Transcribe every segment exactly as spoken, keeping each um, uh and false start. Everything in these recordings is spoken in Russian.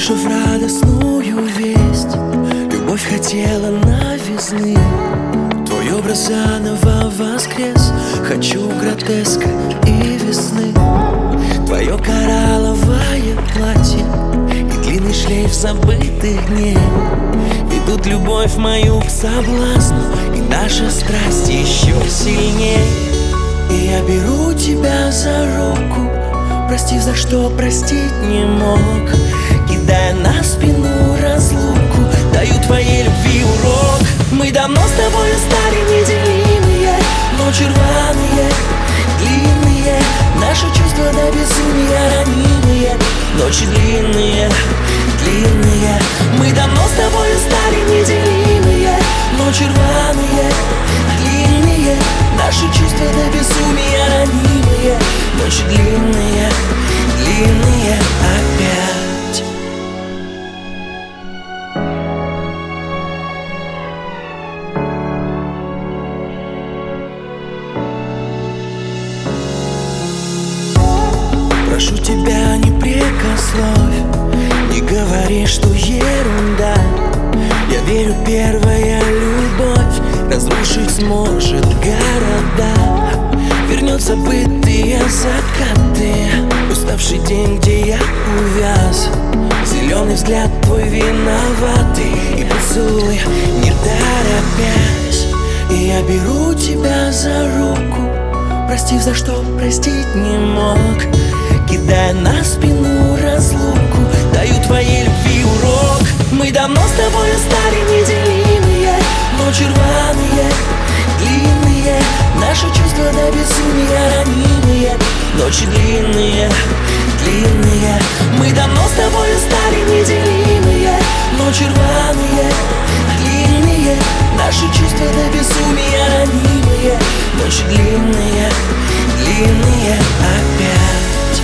услышав радостную весть, любовь хотела новизны. Твой образ заново воскрес, хочу гротеска и весны. Твое коралловое платье и длинный шлейф забытых дней ведут любовь мою к соблазну, и наша страсть еще сильней. И я беру тебя за руку, простив, за что простить не мог, кидая на спину разлуку, даю твоей любви урок. Мы давно с тобой стали неделимые, ночи рваные, длинные, наши чувства до безумия ранимые. Ночи длинные, длинные, мы давно с тобой стали неделимые, ночи рваные, длинные, наши чувства до безумия ранимые. Ночи длинные, длинные опять. Прошу тебя, не прикословь, не говори, что ерунда. Я верю, первая любовь разрушить сможет города. Вернет забытые закаты, уставший день, где я увяз. Зеленый взгляд твой виноватый, и поцелуй не торопясь. И я беру тебя за руку, простив, за что простить не мог, кидая на спину разлуку, даю твоей любви урок. Мы давно с тобой стали неделимые, ночи рваные, длинные, наши чувства до безумия ранимые. Ночи длинные, длинные, мы давно с тобой стали неделимые, ночи рваные, длинные, наши чувства до безумия ранимые. Ночи длинные, длинные опять.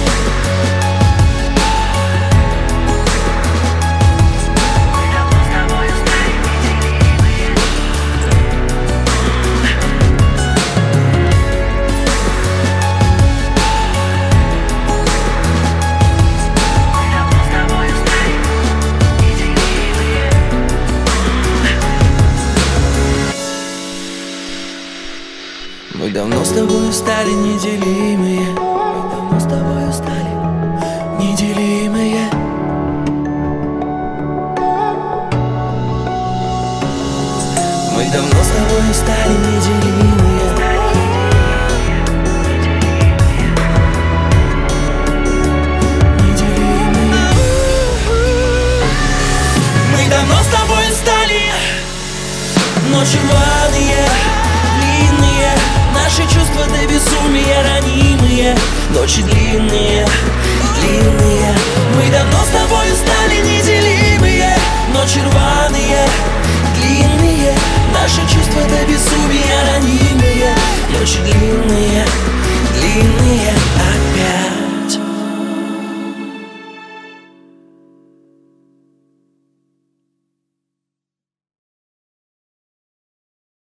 Мы давно с тобой стали неделимые, мы давно с тобой стали неделимые. Мы давно с тобой стали неделимые. Неделимые. Мы давно с тобой стали ночи рваные, длинные, наши чувства до безумия ранимые. Ночи длинные,